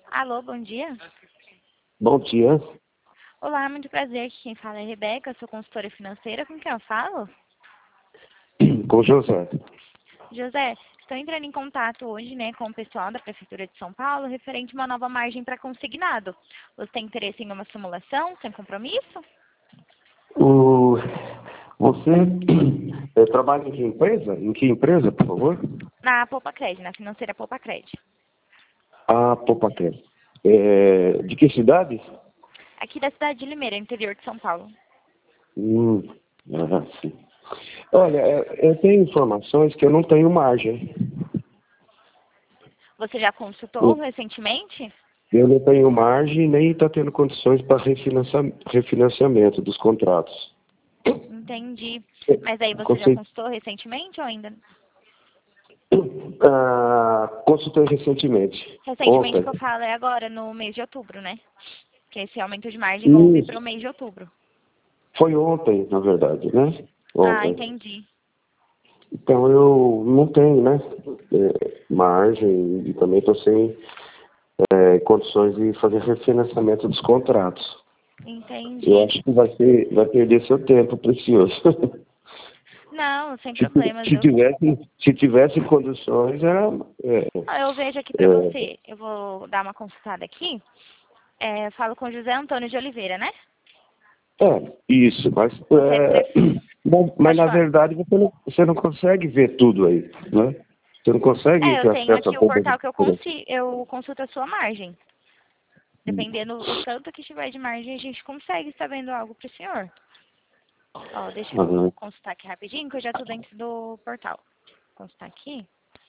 Alô, bom dia. Bom dia. Olá, muito prazer. Quem fala é Rebeca, sou consultora financeira. Com quem eu falo? Com José. José, estou entrando em contato hoje, com o pessoal da Prefeitura de São Paulo, referente a uma nova margem para consignado. Você tem interesse em uma simulação, sem compromisso? O... Você trabalha em que empresa? Em que empresa, por favor? Na Poupa-Cred, na financeira Poupa-Cred. A Popacred. De que cidade? Aqui da cidade de Limeira, interior de São Paulo. Sim. Olha, eu tenho informações que eu não tenho margem. Você já consultou recentemente? Eu não tenho margem nem está tendo condições para refinanciamento dos contratos. Entendi. Mas aí você já consultou recentemente ou ainda? Consultei recentemente. Recentemente Ontem. que eu falo é agora, no mês de outubro, né? Que esse aumento de margem vão vir para o mês de outubro. Foi ontem, na verdade, né? Ah, Ontem. entendi. Então eu não tenho, né? Margem e também estou sem condições de fazer refinanciamento dos contratos. Entendi. Eu acho que vai perder seu tempo precioso. Não, sem problemas. Se tivesse condições, era. Eu vejo aqui para você. Eu vou dar uma consultada aqui. Falo com José Antônio de Oliveira, né? Isso, mas na falar. verdade você não consegue ver tudo aí, né? Você não consegue ter Eu tenho acesso a aqui o toda portal que eu consulto a sua margem. Dependendo do tanto que tiver de margem, a gente consegue estar vendo algo para o senhor. Ó, deixa eu consultar aqui rapidinho, que eu já estou dentro do portal. Vou consultar aqui.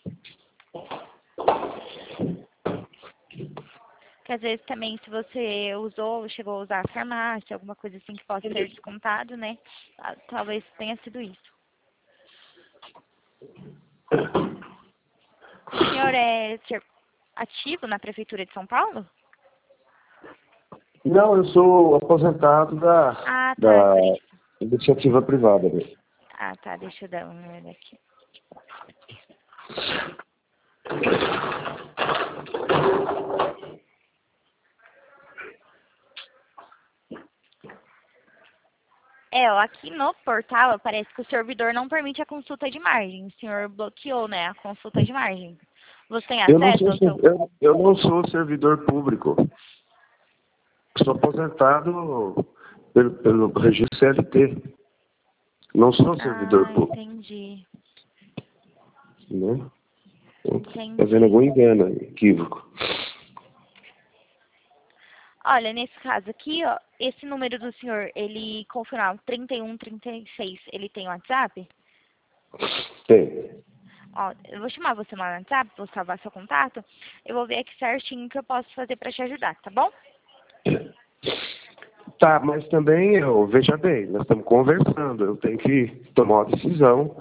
Que às vezes também, se você usou, chegou a usar a farmácia, alguma coisa assim que possa ter descontado, né? Talvez tenha sido isso. O senhor é ativo na Prefeitura de São Paulo? Não, eu sou aposentado Ah, tá, da por isso. iniciativa privada. Né? Ah, tá, deixa eu dar uma olhada aqui. Ó, aqui no portal parece que o servidor não permite a consulta de margem. O senhor bloqueou, né, a consulta de margem. Você tem acesso ao seu... Eu não sou servidor público. Sou aposentado pelo registro CLT. Não sou servidor público. Entendi. Né? Entendi. Está vendo algum engano, equívoco. Olha, nesse caso aqui, ó, esse número do senhor, ele com o final 3136, ele tem WhatsApp? Tem. Ó, eu vou chamar você lá no WhatsApp, vou salvar seu contato. Eu vou ver aqui certinho o que eu posso fazer para te ajudar, tá bom? Tá, mas também, veja bem, nós estamos conversando, eu tenho que tomar uma decisão.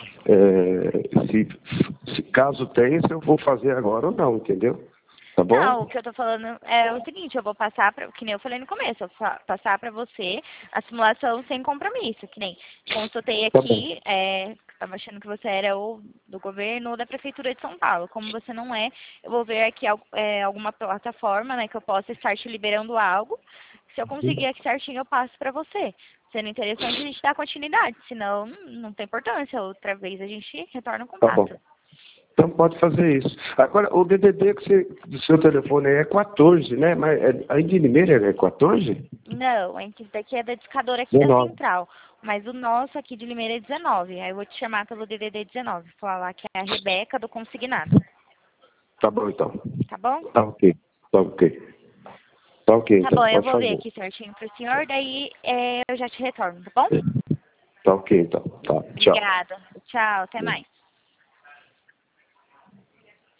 Se caso tenha, se eu vou fazer agora ou não, entendeu? Tá bom? Não, o que eu tô falando é o seguinte, eu vou passar para, que nem eu falei no começo, eu vou passar para você a simulação sem compromisso, que nem consultei aqui, estava achando que você era ou do governo ou da Prefeitura de São Paulo. Como você não é, eu vou ver aqui alguma plataforma, né, que eu possa estar te liberando algo. Se eu conseguir aqui certinho, eu passo para você. Sendo interessante, a gente dá continuidade, senão não tem importância. Outra vez a gente retorna o Tá bom. contato. Então pode fazer isso. Agora, o DDD do seu telefone é 14, né? Mas aí de Limeira é 14? Não, esse daqui é da discadora aqui 19. da Central. Mas o nosso aqui de Limeira é 19. Aí eu vou te chamar pelo DDD 19. Falar que é a Rebeca do Consignado. Tá bom, então. Tá bom? Tá ok. Tá ok. Tá ok, Tá então. bom, eu Pode vou ver fazer. aqui certinho pro senhor, daí eu já te retorno, tá bom? Tá ok, então. Tá. Tchau. Obrigada. Tchau, até mais.